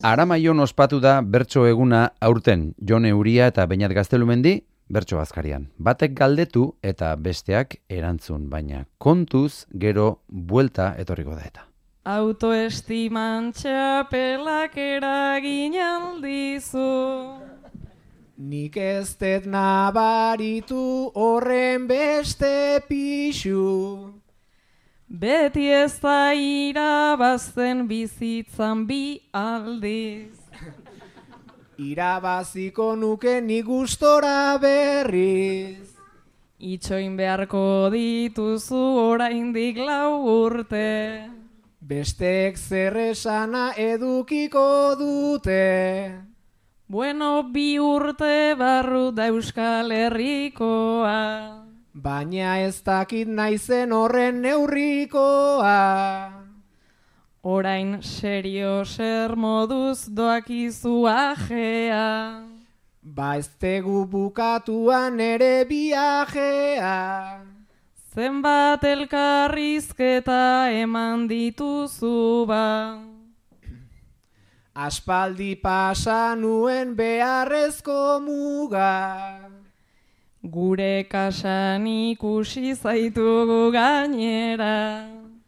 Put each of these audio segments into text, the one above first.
Aramaion ospatu da bertso eguna aurten, Jone Uria eta Beñat Gaztelumendi bertso bazkarian. Batek galdetu eta besteak erantzun, baina kontuz gero buelta etorriko da eta. Autoestiman txapelak eragin aldizu. Nik ez dut nabaritu horren beste pixu. Beti ez da irabazten bizitzan bi aldiz. Irabaziko nuke nik gustora berriz. Itxoin beharko dituzu oraindik 4 urte. Besteek zer esana edukiko dute. Bueno, 2 urte barru da Euskal Herrikoa. Baina ez dakit naizen horren neurrikoa. Orain serio zer moduz doakizu ajea. Ba ez tegu bukatuan ere viajea. Zenbat elkarrizketa eman dituzu ba. Aspaldi pasa nuen beharrezko muga. Gure kasan ikusi zaitugu gainera.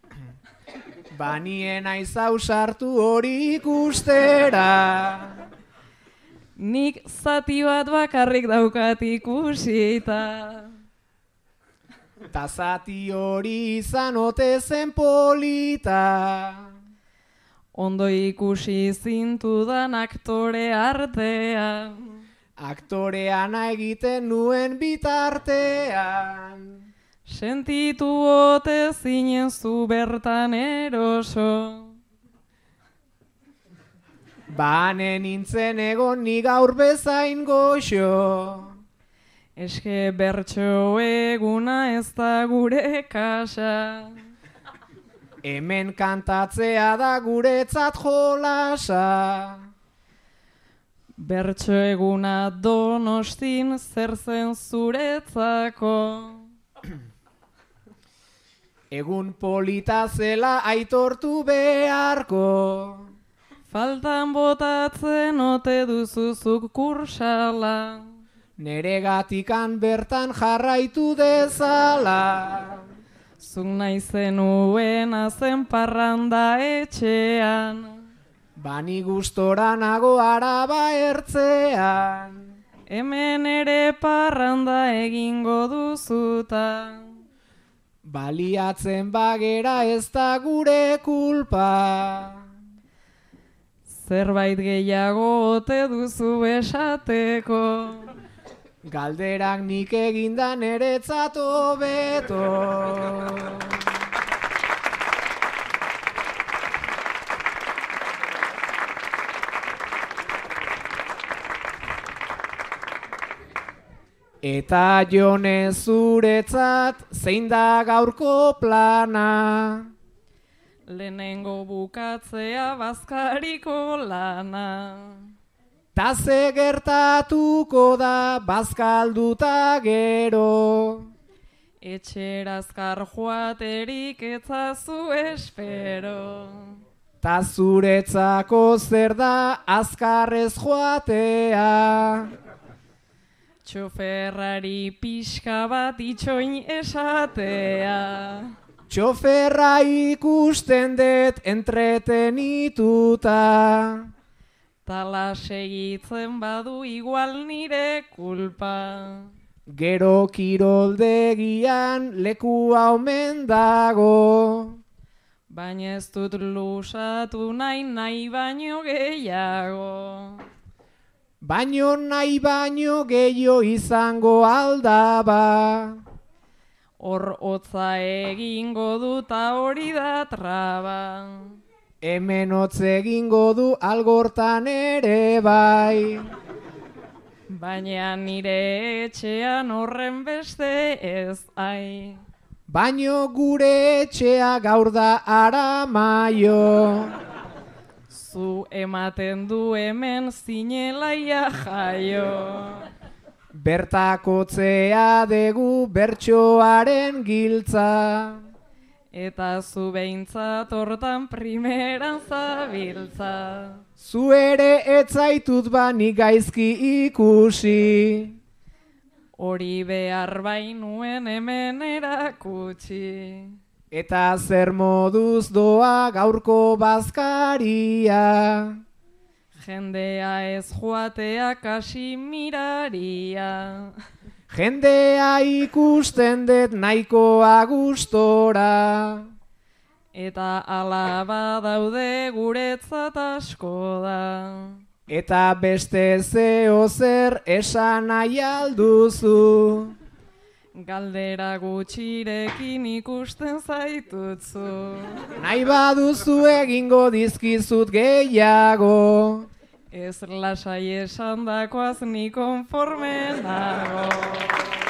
Banien aizau sartu hori ikustera. Nik zati bat bakarrik daukat ikusita. Ta zati hori izan ote zen polita. Ondo ikusi zintudan aktore artean. Aktoreana egiten nuen bitartean. Sentitu ote zinen zu bertan eroso. Bane nintzen egon ni gaur bezain goxo. Eske bertso eguna ez da gure kasa. Hemen kantatzea da guretzat jolasa. Bertso eguna Donostin zer zen zuretzako. Egun polita zela aitortu beharko. Faltan botatzen ote duzuzuk kursala. Nere gatikan bertan jarraitu dezala. Zuk nahi zenuen azen parranda etxean. Bani gustora nago Araba ertzean. Hemen ere parranda egingo duzuta. Baliatzen bagera ez da gure kulpa. Zerbait gehiago ote duzu esateko. Galderak nik eginda neretzat hobeto. Eta Jone zuretzat zein da gaurko plana. Lehenengo bukatzea bazkariko lana. Ta ze gertatuko da bazkalduta gero. Etxera azkar joaterik etzazu espero. Ta zuretzako zer da azkarrez joatea. Txoferrari pixka bat itxoin esatea. Txoferra ikusten dut entretenituta. Tala segitzen badu igual nire kulpa. Gero kiroldegian lekua omen dago. Baina ez dut lusatu nahi baino gehiago. Nahi baino gehiago izango aldaba. Hor hotza egingo duta hori da traba. Hemen hotz egingo du algortan ere bai. Baina nire etxean horren beste ez ai. Baino gure etxea gaur da Aramaio. Zu ematen du hemen zinelaia jaio. Bertakotzea degu bertsoaren giltza. Eta zu behintzat hortan primeran zabiltza. Zu ere etzaitut bani gaizki ikusi. Hori behar bainuen hemen erakutsi. Eta zer moduz doa gaurko bazkaria. Jendea ez joatea kasi miraria. Jendea ikusten dut nahikoa gustora. Eta alaba daude guretzat asko da. Eta beste zeo zer esan nahi alduzu. Galdera gutxirekin ikusten zaitutzu. Nahi baduzu egingo dizkizut gehiago. Ez lasai esandakoaz ni konforme nago.